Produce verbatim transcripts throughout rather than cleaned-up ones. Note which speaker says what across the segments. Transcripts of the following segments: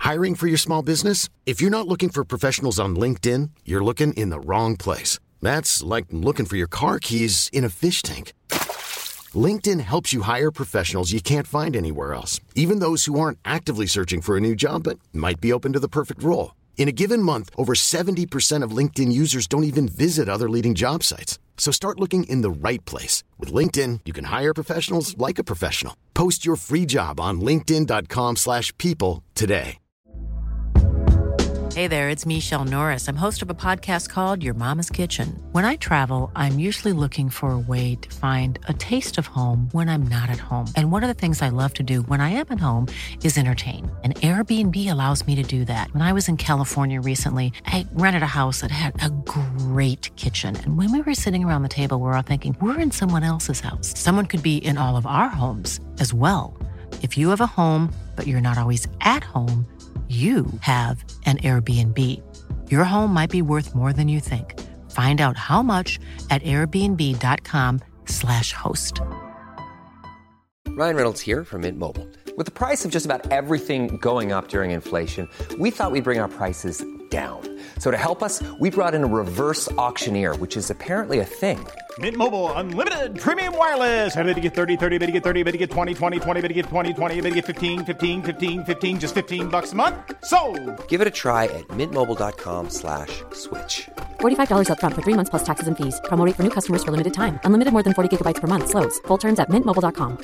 Speaker 1: Hiring for your small business? If you're not looking for professionals on LinkedIn, you're looking in the wrong place. That's like looking for your car keys in a fish tank. LinkedIn helps you hire professionals you can't find anywhere else, even those who aren't actively searching for a new job but might be open to the perfect role. In a given month, over seventy percent of LinkedIn users don't even visit other leading job sites. So start looking in the right place. With LinkedIn, you can hire professionals like a professional. Post your free job on linkedin dot com slash people today.
Speaker 2: Hey there, it's Michelle Norris. I'm host of a podcast called Your Mama's Kitchen. When I travel, I'm usually looking for a way to find a taste of home when I'm not at home. And one of the things I love to do when I am at home is entertain. And Airbnb allows me to do that. When I was in California recently, I rented a house that had a great kitchen. And when we were sitting around the table, we were all thinking, we're in someone else's house. Someone could be in all of our homes as well. If you have a home, but you're not always at home, you have an Airbnb. Your home might be worth more than you think. Find out how much at airbnb dot com slash host.
Speaker 3: Ryan Reynolds here from Mint Mobile. With the price of just about everything going up during inflation, we thought we'd bring our prices down. So to help us, we brought in a reverse auctioneer, which is apparently a thing.
Speaker 4: Mint Mobile Unlimited Premium Wireless. How to get thirty, thirty, how to get thirty, how to get twenty, twenty, twenty, how to get twenty, twenty, how to get fifteen, fifteen, fifteen, fifteen, just fifteen bucks a month? Sold!
Speaker 3: Give it a try at mintmobile.com slash switch.
Speaker 5: forty-five dollars up front for three months plus taxes and fees. Promo rate for new customers for limited time. Unlimited more than forty gigabytes per month. Slows full terms at mint mobile dot com.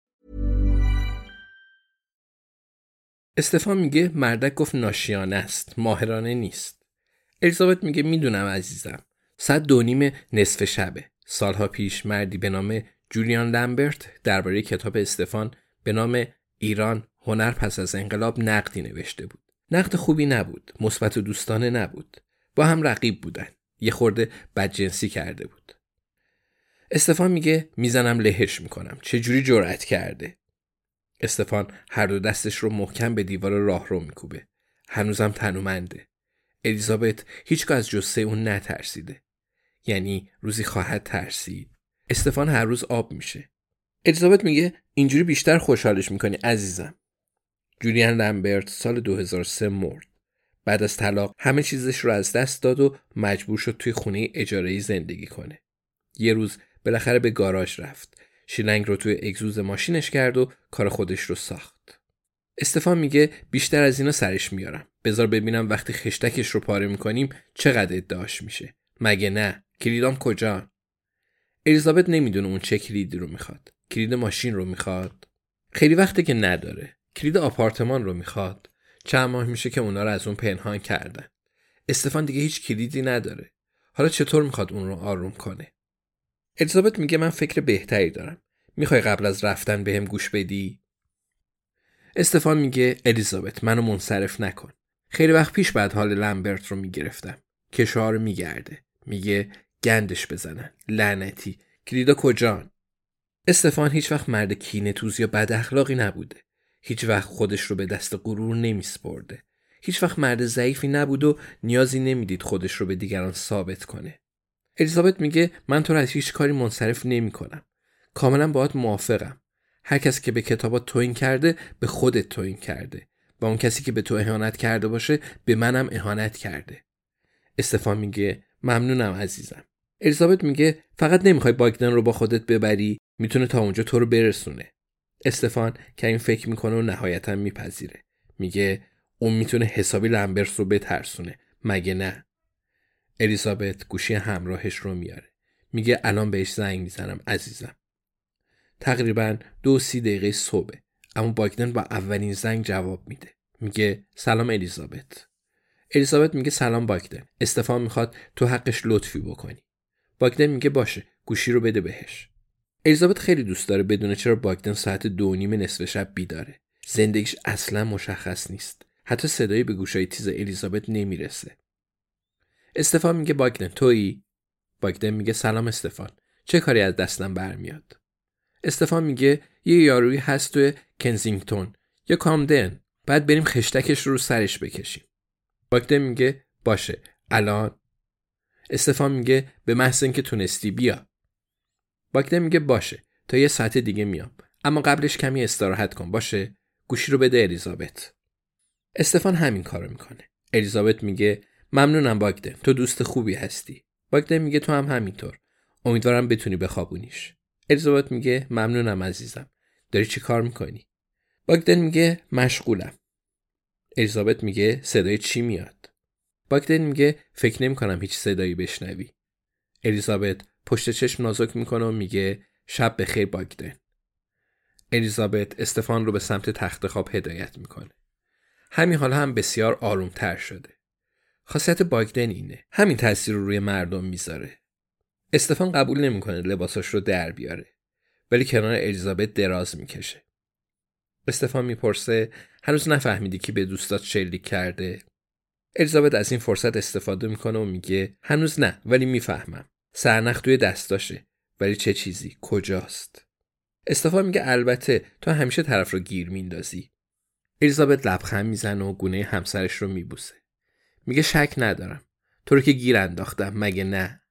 Speaker 6: استفان میگه مردک گفت ناشیانه است، ماهرانه نیست. الیزابت میگه میدونم عزیزم. ساعت دو نیم نصف شبه. سالها پیش مردی به نام جولیان لمبرت درباره کتاب استفان به نام ایران هنر پس از انقلاب نقدی نوشته بود. نقد خوبی نبود، مثبت و دوستانه نبود. با هم رقیب بودن. یه خورده بدجنسی کرده بود. استفان میگه میزنم لهش میکنم. چه جوری جرأت کرده؟ استفان هر دو دستش رو محکم به دیوار راهرو میکوبه. هنوزم تنومنده. الیزابت هیچگاه از جثه اون نترسیده. یعنی روزی خواهد ترسید. استفان هر روز آب میشه. الیزابت میگه اینجوری بیشتر خوشحالش میکنی عزیزم. جولیان لمبرت سال دو هزار و سه مرد. بعد از طلاق همه چیزش رو از دست داد و مجبور شد توی خونه اجاره‌ای زندگی کنه. یه روز بالاخره به گاراژ رفت. شیلنگ رو توی اگزوز ماشینش کرد و کار خودش رو ساخت. استفان میگه بیشتر از اینا سرش میارم. بذار ببینم وقتی خشتکش رو پاره میکنیم چقدر ادعاش میشه. مگه نه؟ کلیدام کجا؟ الیزابت نمیدونه اون چه کلیدی رو میخواد. کلید ماشین رو میخواد. خیلی وقته که نداره. کلید آپارتمان رو میخواد. چند ماه میشه که اونا رو از اون پنهان کردن. استفان دیگه هیچ کلیدی نداره. حالا چطور میخواد اون رو آروم کنه؟ الیزابت میگه من فکر بهتری دارم. میخوای قبل از رفتن بهم گوش بدی؟ استفان میگه الیزابت منو منصرف نکن. خیلی وقت پیش بعد حال لمبرت رو میگرفتم. کشوها رو میگرده. میگه گندش بزنن. لعنتی. کلیدا کجان؟ استفان هیچ وقت مرد کینه‌توز یا بد اخلاقی نبوده. هیچ وقت خودش رو به دست غرور نمیسپرده. هیچ وقت مرد ضعیفی نبود و نیازی نمیدید خودش رو به دیگران ثابت کنه. الیزابت میگه من تو رو از هیچ کاری منصرف نمی‌کنم. کاملا باهات موافقم. هر کسی که به کتابات توهین کرده به خودت توهین کرده. با اون کسی که به تو اهانت کرده باشه به منم اهانت کرده. استفان میگه ممنونم عزیزم. الیزابت میگه فقط نمیخوای باگدن رو با خودت ببری، میتونه تا اونجا تو رو برسونه. استفان که این فکر میکنه و نهایتا میپذیره. میگه اون میتونه حسابی لمبرت رو بترسونه. مگه نه؟ الیزابت گوشی همراهش رو میاره. میگه الان بهش زنگ میزنم عزیزم. تقریبا دو سی دقیقه صبح. اما باگدن با اولین زنگ جواب میده. میگه سلام الیزابت. الیزابت میگه سلام باگدن. استفان میخواد تو حقش لطفی بکنی. باگدن میگه باشه گوشی رو بده بهش. الیزابت خیلی دوست داره بدونه چرا باگدن ساعت دو نیم نصف شب بیداره. زندگیش اصلا مشخص نیست. حتی صدایی به گوشای تیز الیزابت نمیرسه. استفان میگه باگدن تویی؟ باگدن میگه سلام استفان. چه کاری از دستم برمیاد؟ استفان میگه یه یارویی هست توی کنزینگتون یا کامدن. بعد بریم خشتکش رو سرش بکشیم. باگدن میگه باشه الان. استفان میگه به محض اینکه تونستی بیا. باگدن میگه باشه تا یه ساعت دیگه میام. اما قبلش کمی استراحت کن باشه. گوشی رو بده الیزابت. استفان همین کارو میکنه. الیزابت میگه ممنونم باگدن، تو دوست خوبی هستی. باگدن میگه تو هم همینطور. امیدوارم بتونی بخوابونیش. الیزابت میگه ممنونم عزیزم. داری چی کار میکنی؟ باگدن میگه مشغولم. الیزابت میگه صدای چی میاد؟ باگدن میگه فکر نمیکنم هیچ صدایی بشنوی. الیزابت پشت چشم نازک میکنه و میگه شب بخیر باگدن. الیزابت استفان رو به سمت تخت خواب هدایت میکنه. همین حالا هم بسیار آرومتر شده. خاصیت باگدن اینه. همین تاثیر رو روی مردم میذاره. استفان قبول نمیکنه لباساش رو در بیاره. ولی کنار الیزابت دراز میکشه. استفان میپرسه هنوز نفهمیدی که به دوستات شلیک کرده؟ الیزابت از این فرصت استفاده میکنه و میگه هنوز نه ولی میفهمم. سرنخ توی دستاشه ولی چه چیزی؟ کجاست؟ استفان میگه البته تو همیشه طرف رو گیر میندازی. الیزابت لبخند میزنه و گونه همسرش رو میبوسه. میگه شک ندارم. تو رو که گیر انداختم مگه نه؟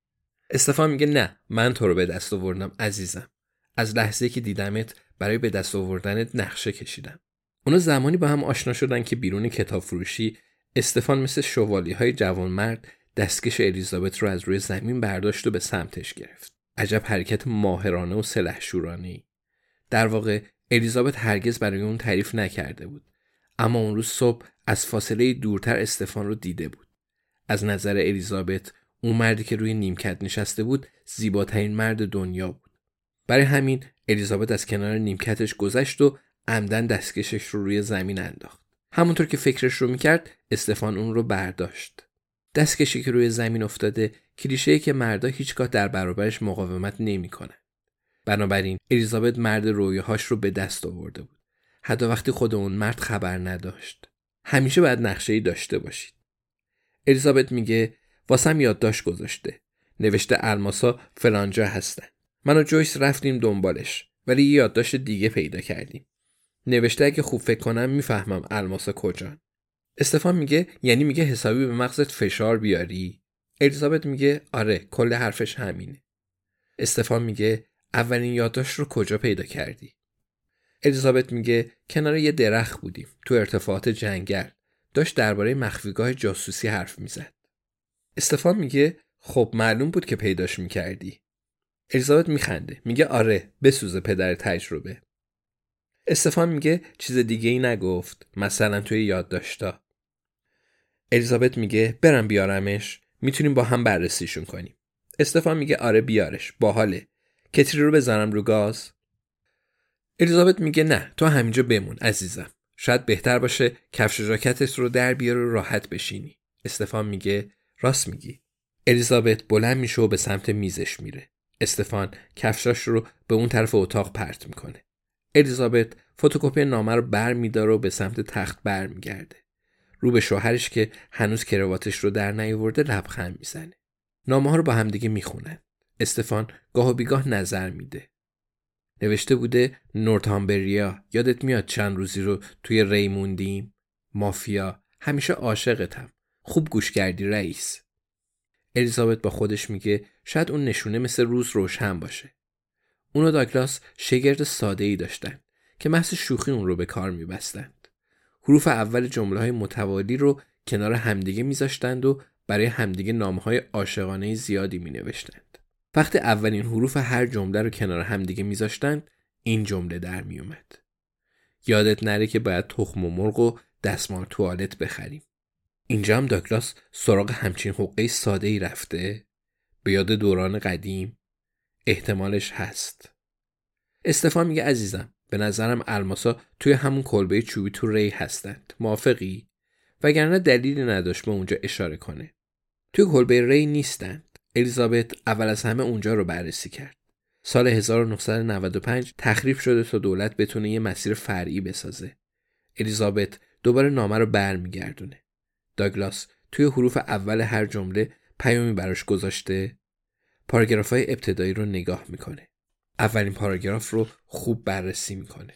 Speaker 6: استفان میگه نه، من تو رو به دست آوردم عزیزم. از لحظه‌ای که دیدمت برای به دست آوردنت نقشه کشیدم. اونا زمانی با هم آشنا شدن که بیرون کتاب فروشی استفان مثل شوالیه‌های جوانمرد دستکش الیزابت رو از روی زمین برداشت و به سمتش گرفت. عجب حرکت ماهرانه و سلحشورانه‌ای. در واقع الیزابت هرگز برای اون تعریف نکرده بود، اما اون روز صبح از فاصله دورتر استفان رو دیده بود. از نظر الیزابت اون مردی که روی نیمکت نشسته بود زیباترین مرد دنیا بود. برای همین الیزابت از کنار نیمکتش گذشت و عمدن دستکشش رو روی زمین انداخت. همونطور که فکرش رو میکرد استفان اون رو برداشت. دستکشی که روی زمین افتاده کلیشه‌ای که مردا هیچگاه در برابرش مقاومت نمی‌کنن. بنابراین الیزابت مرد رویاهاش رو به دست آورده بود. حتی وقتی خود اون مرد خبر نداشت. همیشه باید نقشه‌ای داشته باشید. الیزابت میگه واسم یادداشت گذاشته. نوشته الماسا فلانجا هستن. من و جویس رفتیم دنبالش ولی یه یادداشت دیگه پیدا کردیم. نوشته اگه خوب فکر کنم میفهمم الماسا کجان. استفان میگه یعنی میگه حسابی به مغزت فشار بیاری؟ الیزابت میگه آره، کل حرفش همینه. استفان میگه اولین یادداشت رو کجا پیدا کردی؟ الیزابت میگه کنار یه درخت بودیم تو ارتفاعات جنگل. داشت درباره مخفیگاه جاسوسی حرف میزد. استفان میگه خب معلوم بود که پیداش میکردی. الیزابت میخنده میگه آره، بسوزه پدر تجربه. استفان میگه چیز دیگه ای نگفت، مثلا توی یادداشتا. الیزابت میگه برم بیارمش، میتونیم با هم بررسیشون کنیم. استفان میگه آره بیارش، باحاله. کتری رو بزنم رو گاز؟ الیزابت میگه نه، تو همینجا بمون عزیزم. شاید بهتر باشه کفش و ژاکتت رو در بیار و راحت بشینی. استفان میگه راست میگی. الیزابت بلند میشه و به سمت میزش میره. استفان کفشاش رو به اون طرف اتاق پرت میکنه. الیزابت فتوکپی نامه رو بر میداره و به سمت تخت بر میگرده. رو به شوهرش که هنوز کراواتش رو در نیاورده لبخند میزنه. نامه ها رو با هم دیگه میخونن. استفان گاه و بیگاه نظر میده. نوشته بوده نورتامبریا، یادت میاد چند روزی رو توی ری موندیم؟ مافیا، همیشه عاشقتم. خوب گوش کردی رئیس. الیزابت با خودش میگه شاید اون نشونه مثل روز روشن باشه. اون و داگلاس شگرد ساده‌ای داشتن که محض شوخی اون رو به کار میبستند. حروف اول جمله‌های متوالی رو کنار همدیگه میذاشتند و برای همدیگه نامه‌های عاشقانه زیادی مینوشتند. وقتی اولین حروف هر جمله رو کنار همدیگه میذاشتند، این جمله در میومد: یادت نره که باید تخم و مرغ و دستمال توالت بخریم. اینجا هم داگلاس سراغ همچین حقه ساده‌ای رفته؟ به یاد دوران قدیم؟ احتمالش هست. استفان میگه عزیزم، به نظرم الماسا توی همون کلبه چوبی تو ری هستند. موافقی؟ وگرنه دلیلی نداشت به اونجا اشاره کنه. توی کلبه ری نیستند. الیزابت اول از همه اونجا رو بررسی کرد. سال هزار و نهصد و نود و پنج تخریب شده تا دولت بتونه یه مسیر فرعی بسازه. الیزابت دوباره نامه رو برمیگردونه. داگلاس توی حروف اول هر جمله پیامی براش گذاشته. پاراگراف‌های ابتدایی رو نگاه میکنه. اولین پاراگراف رو خوب بررسی میکنه.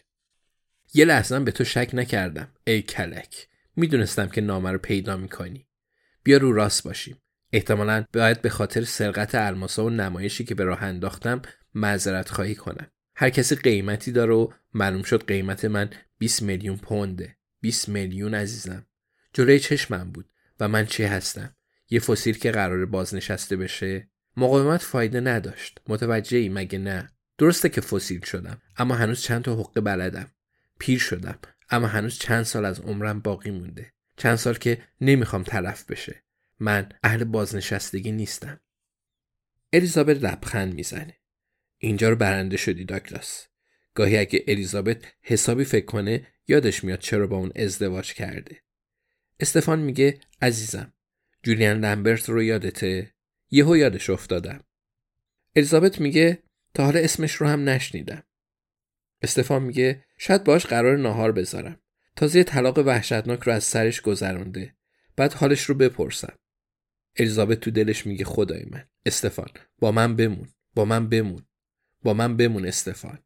Speaker 6: یه لحظه به تو شک نکردم ای کلک. میدونستم که نامه رو پیدا میکنی. بیا رو راست باشیم. احتمالاً باید به خاطر سرقت الماسا و نمایشی که به راه انداختم معذرت خواهی کنم. هر کسی قیمتی داره و معلوم شد قیمت من بیست میلیون پونده. بیست میلیون عزیزم. جلوی چشمم بود و من چی هستم؟ یه فسیل که قراره بازنشسته بشه؟ مقاومت فایده نداشت. متوجهی مگه نه؟ درسته که فسیل شدم اما هنوز چند تا حقه بلدم. پیر شدم اما هنوز چند سال از عمرم باقی مونده. چند سال که نمیخوام تلف بشه. من اهل بازنشستگی نیستم. الیزابت لبخند میزنه. اینجا رو برنده شدی داگلاس. گاهی اگه الیزابت حسابی فکر کنه یادش میاد چرا با اون ازدواج کرده. استفان میگه عزیزم جولیان لمبرت رو یادته؟ یهو یادش افتادم. الیزابت میگه تا حالا اسمش رو هم نشنیدم. استفان میگه شاید باش قرار ناهار بذارم. تازه طلاق وحشتناک رو از سرش گذرونده. بعد حالش رو بپرسم. الیزابت تو دلش میگه خدای من، استفان با من بمون، با من بمون، با من بمون استفان.